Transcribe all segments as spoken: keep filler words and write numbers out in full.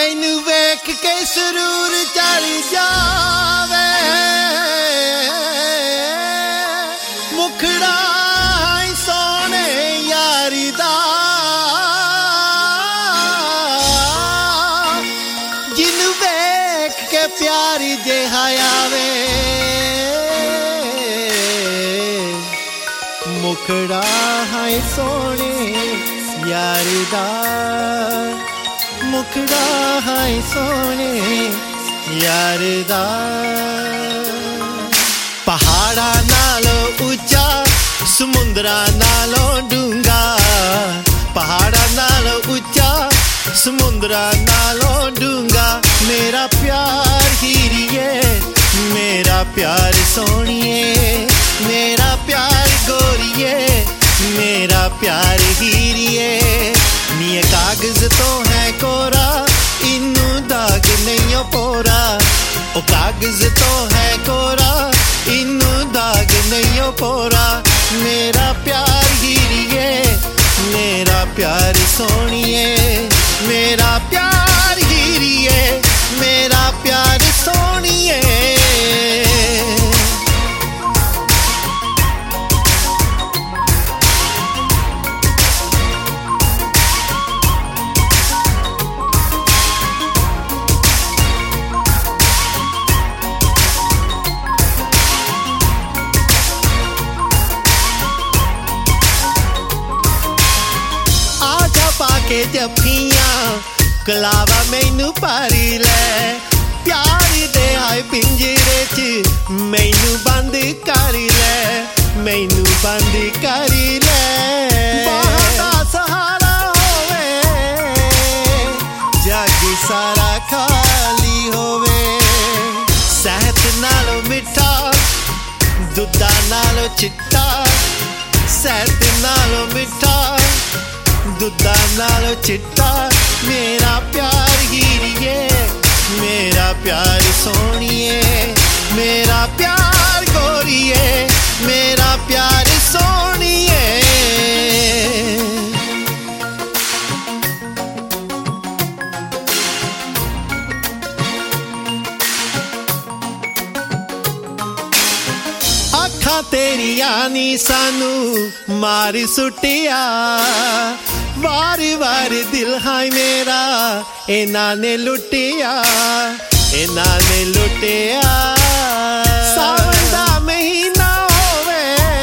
तैनू वेख के सुरूर चढ़ जावे मुखड़ा है सोने यारी दा जिनू वेख के प्यारी जेहा आवे मुखड़ा है सोने यारी दा मुखड़ा है सोने यार दा पहाड़ा नालों ऊंचा समुंदरा नालों डूंगा पहाड़ा नालों ऊंचा समुंदरा नालों डूंगा मेरा प्यार हीरिए मेरा प्यार सोनिए मेरा प्यार गोरिए मेरा प्यार हीरिए नी कागज तो है कोरा इनू दाग नहीं पोरा ओ कागज तो है कोरा इनू दाग नहीं पोरा मेरा प्यार हीरिए मेरा प्यार सोनिए मेरा प्यार हीरिए मेरा प्यार सोनिए के जफियां कलावा मैनू पारी ले प्यार दे आए पिंजरे च मैनू बंद कर ले मैनू बंद कर ले बाहों सहारा होवे जग सारा खाली होवे सहत नालों मिठा दुधा नालों चिट्टा सहत नालों मिठा दुधा नालों चिट्टा मेरा प्यार हीरिए मेरा प्यार सोनिए मेरा प्यार गोरिए मेरा प्यार सोनिए आँखां तेरियां नी सानू मार सुटिया वार वार दिल हाय मेरा इना ने लुटिया इना ने लुटिया सावन दा महीना होवे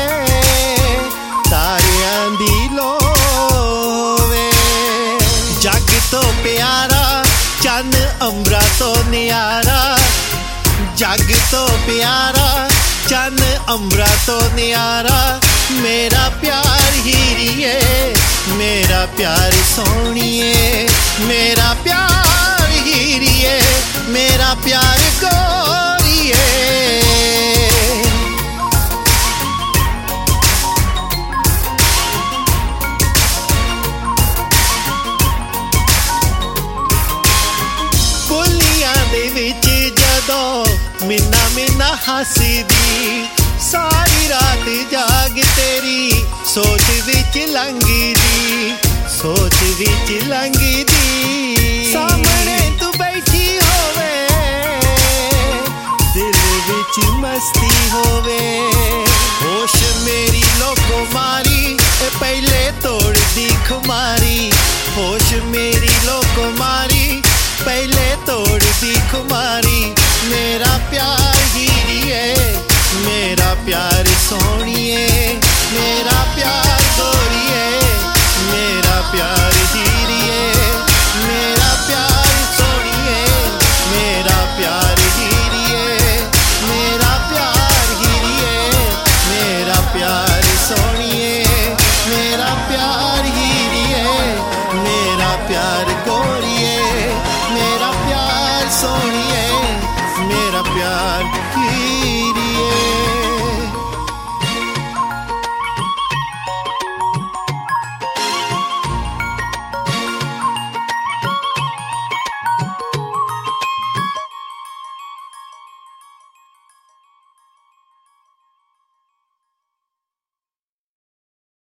तारियां दी लोवे जग तो प्यारा चन अमरा तो न्यारा जग तो प्यारा चन अमरा तो न्यारा मेरा प्यार हीरिए मेरा प्यार सोनिए मेरा प्यार हीरिए मेरा प्यार गोरिए बुलियां दे विच जदों मिन्ना मिन्ना हसदी सारी रात जाग तेरी सोच विच लंघी दी सोच विच लंघी दी सामने तू बैठी होवे दिल विच मस्ती होवे होश मेरी लोको मारी पहले तोड़ दी खुमारी होश मेरी लोको मारी पहले तोड़ दी खुमारी मेरा प्यार हीरिए मेरा प्यार सोनिए मेरा